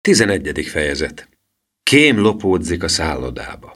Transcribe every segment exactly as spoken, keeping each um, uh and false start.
Tizenegyedik fejezet. Kém lopódzik a szállodába.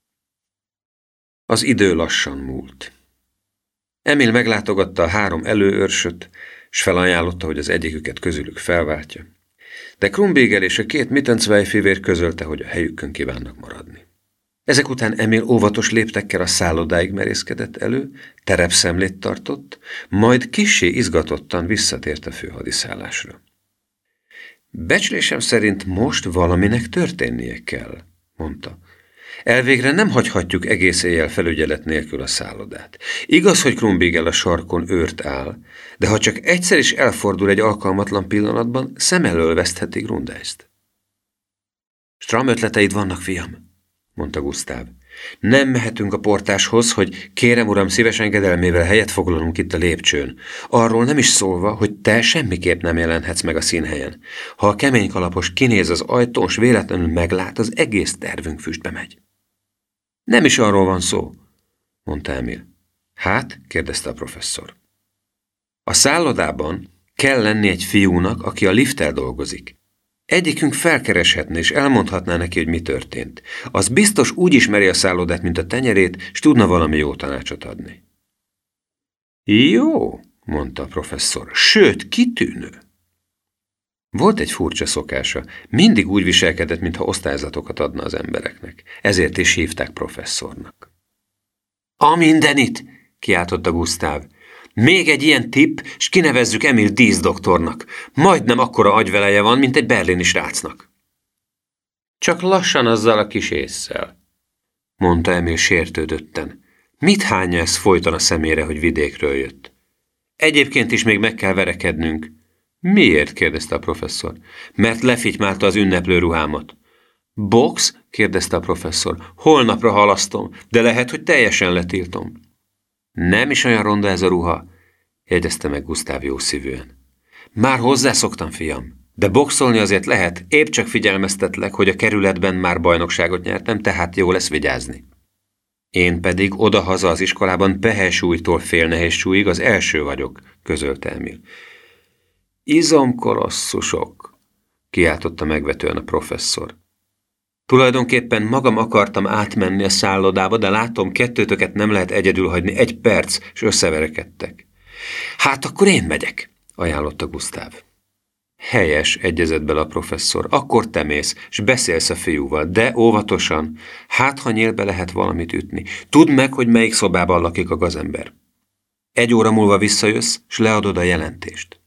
Az idő lassan múlt. Emil meglátogatta a három előőrsöt, s felajánlotta, hogy az egyiküket közülük felváltja. De Krumbigel és a két Mittenzweig fivér közölte, hogy a helyükön kívánnak maradni. Ezek után Emil óvatos léptekkel a szállodáig merészkedett elő, terepszemlét tartott, majd kissé izgatottan visszatért a főhadiszállásra. Becslésem szerint most valaminek történnie kell, mondta. Elvégre nem hagyhatjuk egész éjjel felügyelet nélkül a szállodát. Igaz, hogy Krumbigel a sarkon őrt áll, de ha csak egyszer is elfordul egy alkalmatlan pillanatban, szem elől vesztheti Grundeist. Stram ötleteid vannak, fiam, mondta Gusztáv. Nem mehetünk a portáshoz, hogy kérem uram szíves engedelmével helyet foglalunk itt a lépcsőn. Arról nem is szólva, hogy te semmiképp nem jelenhetsz meg a színhelyen. Ha a kemény kalapos kinéz az ajtón, s véletlenül meglát, az egész tervünk füstbe megy. Nem is arról van szó, mondta Emil. Hát, kérdezte a professzor. A szállodában kell lenni egy fiúnak, aki a lifttel dolgozik. Egyikünk felkereshetné, és elmondhatná neki, hogy mi történt. Az biztos úgy ismeri a szállodát, mint a tenyerét, s tudna valami jó tanácsot adni. Jó, mondta a professzor, sőt, kitűnő. Volt egy furcsa szokása, mindig úgy viselkedett, mintha osztályzatokat adna az embereknek. Ezért is hívták professzornak. A mindenit, kiáltotta Gusztáv. Még egy ilyen tipp, s kinevezzük Emil díszdoktornak. Majdnem akkora agyveleje van, mint egy berlini srácnak. Csak lassan azzal a kis ésszel, mondta Emil sértődötten. Mit hányja ez folyton a szemére, hogy vidékről jött? Egyébként is még meg kell verekednünk. Miért? kérdezte a professzor. Mert lefitymálta az ünneplő ruhámat. Box? kérdezte a professzor. Holnapra halasztom, de lehet, hogy teljesen letiltom. Nem is olyan ronda ez a ruha, jegyezte meg Gusztáv jószívűen. Már hozzászoktam, fiam, de boxolni azért lehet, épp csak figyelmeztetlek, hogy a kerületben már bajnokságot nyertem, tehát jó lesz vigyázni. Én pedig odahaza az iskolában pehesúlytól félnehéz súlyig az első vagyok, közölte Emil. Izomkolosszusok, kiáltotta megvetően a professzor. Tulajdonképpen magam akartam átmenni a szállodába, de látom, kettőtöket nem lehet egyedül hagyni, egy perc, és összeverekedtek. Hát akkor én megyek, ajánlotta Gusztáv. Helyes, egyezett bele a professzor, akkor te mész, s beszélsz a fiúval, de óvatosan, hát ha nyílbe lehet valamit ütni. Tudd meg, hogy melyik szobában lakik a gazember. Egy óra múlva visszajössz, s leadod a jelentést.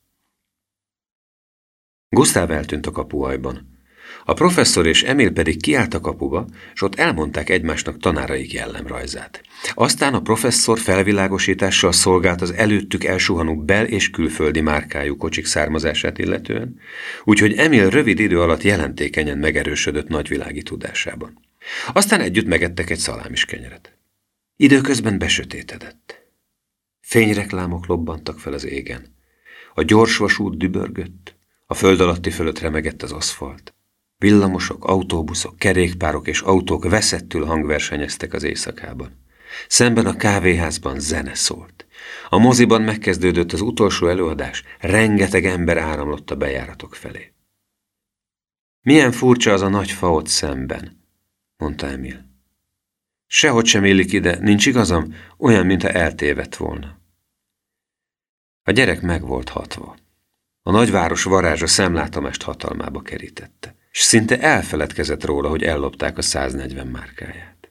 Gusztáv eltűnt a kapuajban. A professzor és Emil pedig kiállt a kapuba, s ott elmondták egymásnak tanáraik jellemrajzát. Aztán a professzor felvilágosítással szolgált az előttük elsuhanó bel- és külföldi márkájú kocsik származását illetően, úgyhogy Emil rövid idő alatt jelentékenyen megerősödött nagyvilági tudásában. Aztán együtt megettek egy szalámis kenyeret. Időközben besötétedett. Fényreklámok lobbantak fel az égen. A gyorsvasút dübörgött, a föld alatti fölött remegett az aszfalt. Villamosok, autóbuszok, kerékpárok és autók veszettül hangversenyeztek az éjszakában. Szemben a kávéházban zene szólt. A moziban megkezdődött az utolsó előadás, rengeteg ember áramlott a bejáratok felé. Milyen furcsa az a nagy fa ott szemben, mondta Emil. Sehogy sem illik ide, nincs igazam, olyan, mintha eltévedt volna. A gyerek meg volt hatva. A nagyváros varázsa szemlátomást hatalmába kerítette, és szinte elfeledkezett róla, hogy ellopták a száznegyven márkáját.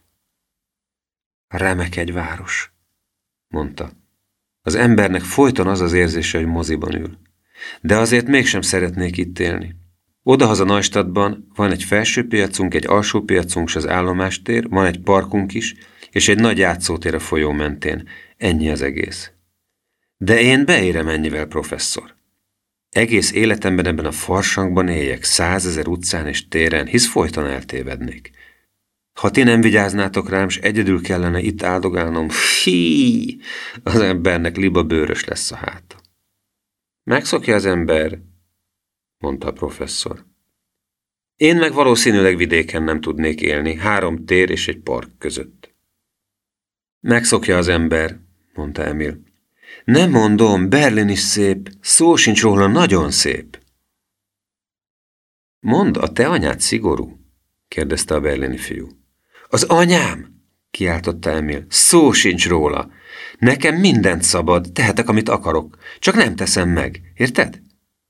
Remek egy város, mondta. Az embernek folyton az az érzése, hogy moziban ül. De azért mégsem szeretnék itt élni. Odahaza Neustadtban van egy felső piacunk, egy alsó piacunk s az állomástér, van egy parkunk is, és egy nagy játszótér a folyó mentén. Ennyi az egész. De én beérem ennyivel, professzor. Egész életemben ebben a farsangban éljek, százezer utcán és téren, hisz folyton eltévednék. Ha ti nem vigyáznátok rám, s egyedül kellene itt áldogálnom, hí, az embernek libabőrös lesz a háta. Megszokja az ember, mondta a professzor. Én meg valószínűleg vidéken nem tudnék élni, három tér és egy park között. Megszokja az ember, mondta Emil. Nem mondom, Berlin is szép, szó sincs róla, nagyon szép. Mondd, a te anyád szigorú? kérdezte a berlini fiú. Az anyám! Kiáltotta Emil. Szó sincs róla. Nekem mindent szabad, tehetek, amit akarok. Csak nem teszem meg. Érted?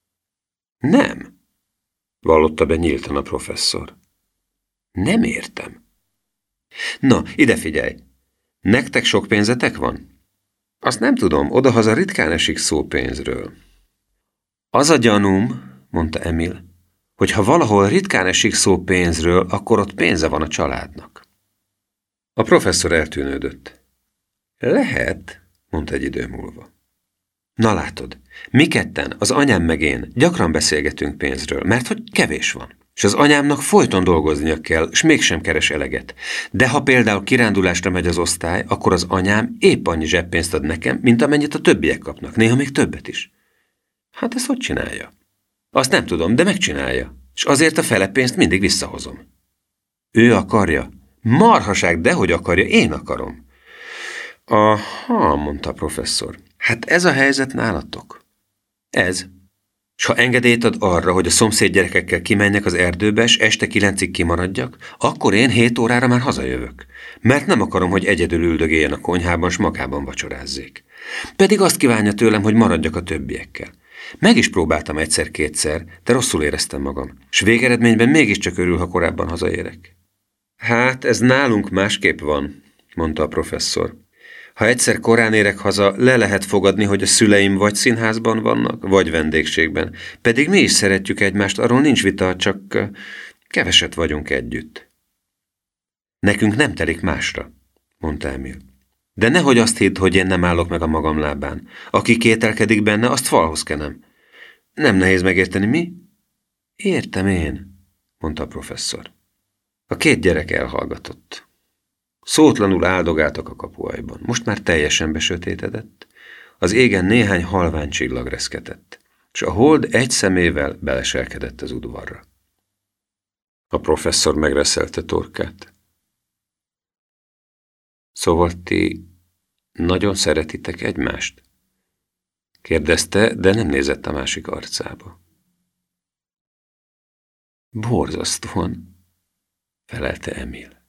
Nem, vallotta be nyíltan a professzor. Nem értem. Na, ide figyelj. Nektek sok pénzetek van? Azt nem tudom, odahaza ritkán esik szó pénzről. Az a gyanúm, mondta Emil, hogy ha valahol ritkán esik szó pénzről, akkor ott pénze van a családnak. A professzor eltűnődött. Lehet, mondta egy idő múlva. Na látod, mi ketten, az anyám meg én gyakran beszélgetünk pénzről, mert hogy kevés van. És az anyámnak folyton dolgoznia kell, és mégsem keres eleget. De ha például kirándulásra megy az osztály, akkor az anyám épp annyi zseppénzt ad nekem, mint amennyit a többiek kapnak, néha még többet is. Hát ezt hogy csinálja? Azt nem tudom, de megcsinálja. És azért a fele pénzt mindig visszahozom. Ő akarja. Marhaság, dehogy akarja, én akarom. Aha, mondta a professzor. Hát ez a helyzet nálatok. Ez. S ha engedélyt ad arra, hogy a szomszéd gyerekekkel kimenjek az erdőbe, és este kilencig kimaradjak, akkor én hét órára már hazajövök. Mert nem akarom, hogy egyedül üldögéljen a konyhában, s magában vacsorázzék. Pedig azt kívánja tőlem, hogy maradjak a többiekkel. Meg is próbáltam egyszer-kétszer, de rosszul éreztem magam. S végeredményben mégiscsak örül, ha korábban hazaérek. Hát, ez nálunk másképp van, mondta a professzor. Ha egyszer korán érek haza, le lehet fogadni, hogy a szüleim vagy színházban vannak, vagy vendégségben. Pedig mi is szeretjük egymást, arról nincs vita, csak keveset vagyunk együtt. Nekünk nem telik másra, mondta Emil. De nehogy azt hidd, hogy én nem állok meg a magam lábán. Aki kételkedik benne, azt falhoz kenem. Nem nehéz megérteni, mi? Értem én, mondta a professzor. A két gyerek elhallgatott. Szótlanul áldogáltak a kapuajban. Most már teljesen besötétedett. Az égen néhány halvány csillag reszketett, és a hold egy szemével beleselkedett az udvarra. A professzor megreszelte torkát. Szóval ti nagyon szeretitek egymást? Kérdezte, de nem nézett a másik arcába. Borzasztóan, felelte Emil.